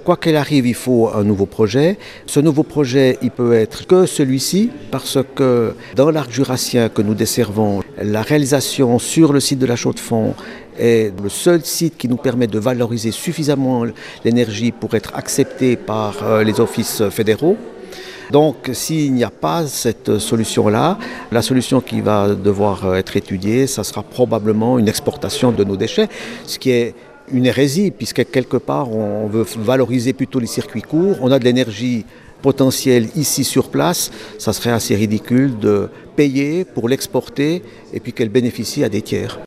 Quoi qu'il arrive, il faut un nouveau projet. Ce nouveau projet, il peut être que celui-ci, parce que dans l'arc jurassien que nous desservons, la réalisation sur le site de la Chaux-de-Fonds est le seul site qui nous permet de valoriser suffisamment l'énergie pour être accepté par les offices fédéraux. Donc s'il n'y a pas cette solution-là, la solution qui va devoir être étudiée, ça sera probablement une exportation de nos déchets, ce qui est une hérésie, puisque quelque part on veut valoriser plutôt les circuits courts, on a de l'énergie potentielle ici sur place, ça serait assez ridicule de payer pour l'exporter et puis qu'elle bénéficie à des tiers.